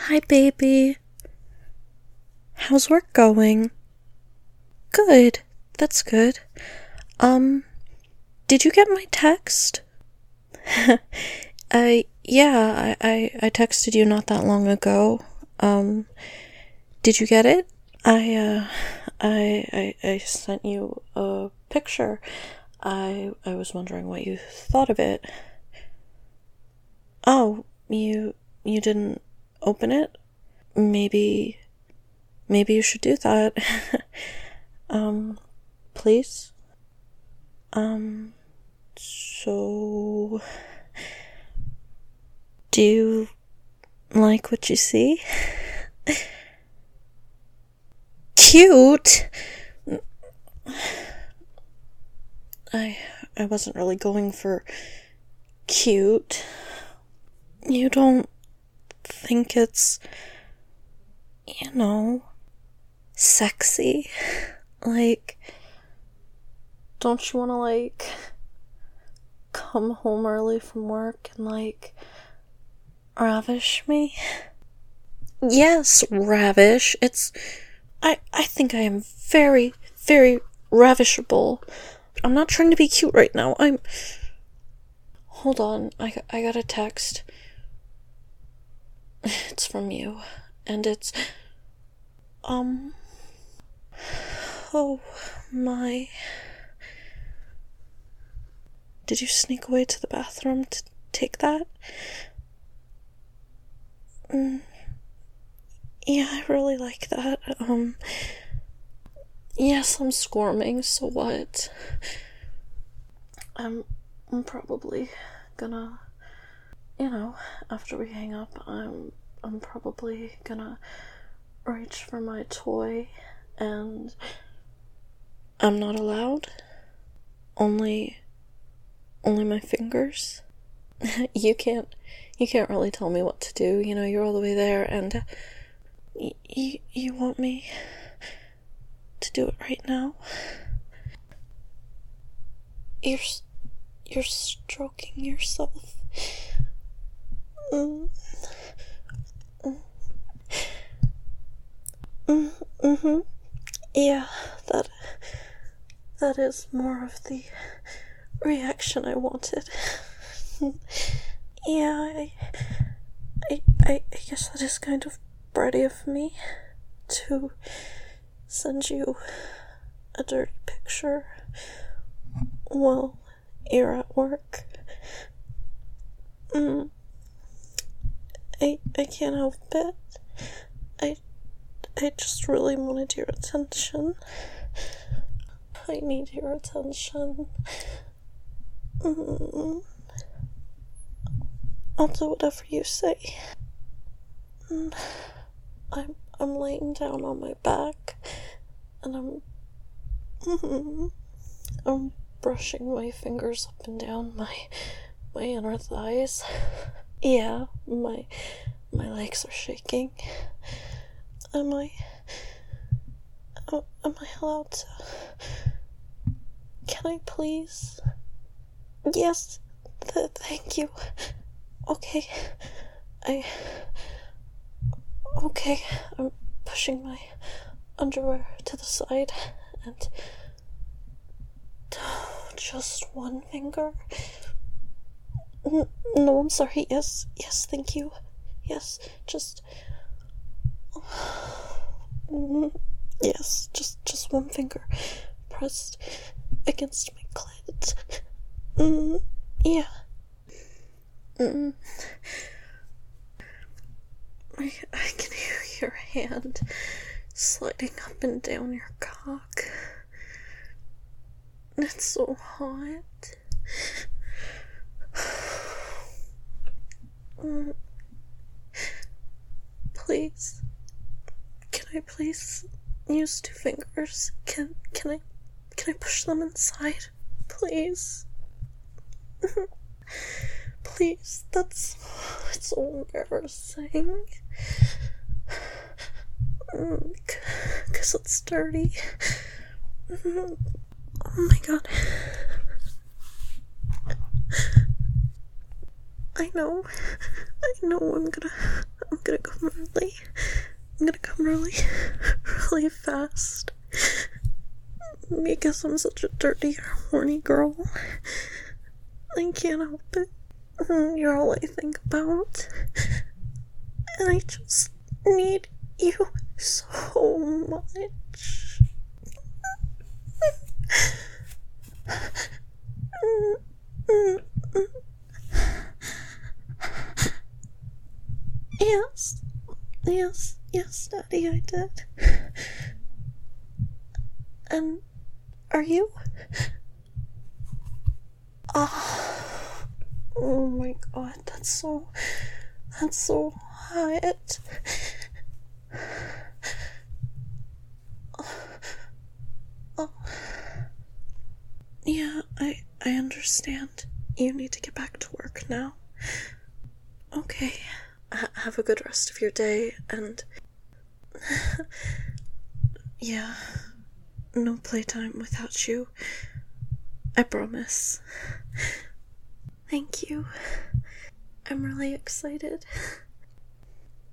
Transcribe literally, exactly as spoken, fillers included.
Hi, baby. How's work going? Good. That's good. Um, did you get my text? I, yeah, I, I, I texted you not that long ago. Um, did you get it? I, uh, I, I, I sent you a picture. I, I was wondering what you thought of it. Oh, you, you didn't open it? Maybe, maybe you should do that. um, please? Um, so, do you like what you see? Cute! I, I wasn't really going for cute. You don't think it's, you know, sexy? Like, don't you want to, like, come home early from work and, like, ravish me? Yes, ravish. It's, I, I think I am very, very ravishable. I'm not trying to be cute right now. I'm, hold on, I, I got a text. It's from you, and it's, um, oh my. Did you sneak away to the bathroom to take that? Mm. Yeah, I really like that. Um, yes, I'm squirming, so what? I'm, I'm probably gonna, you know, after we hang up, I'm, I'm probably gonna reach for my toy, and I'm not allowed. Only, only my fingers. You can't, you can't really tell me what to do, you know, you're all the way there, and y- y- you want me to do it right now? You're, you're stroking yourself. Mm. Mm, mm-hmm. Yeah, that, that is more of the reaction I wanted. Yeah, I, I, I, I guess that is kind of bratty of me to send you a dirty picture while you're at work. Mm. I, I can't help it. I, I just really wanted your attention. I need your attention. Mm. I'll do whatever you say. Mm. I'm, I'm laying down on my back, and I'm, mm, I'm brushing my fingers up and down my, my inner thighs. Yeah, my, my legs are shaking. Am I, am, am I allowed to? Can I please? Yes, th- thank you. Okay, I, okay, I'm pushing my underwear to the side, and just one finger. N- no, I'm sorry, yes, yes, thank you. Yes, just, yes, just, just one finger pressed against my clit. Mm, yeah. Mm. I, I can hear your hand sliding up and down your cock. It's so hot. Mm. Please, can I please use two fingers? Can can I can I push them inside? Please. Please, that's it's so embarrassing. Mm, cause it's dirty. Mm, oh my god. I know. I know I'm gonna I'm gonna come really, I'm gonna come really, really fast. Because I'm such a dirty, horny girl. I can't help it. You're all I think about. And I just need you so much. Yes. Yes, yes, Daddy, I did. And are you? Oh, oh my god, that's so, that's so hot. Oh. Yeah, I, I understand. You need to get back to work now. Okay. H- have a good rest of your day, and yeah, no playtime without you. I promise. Thank you. I'm really excited.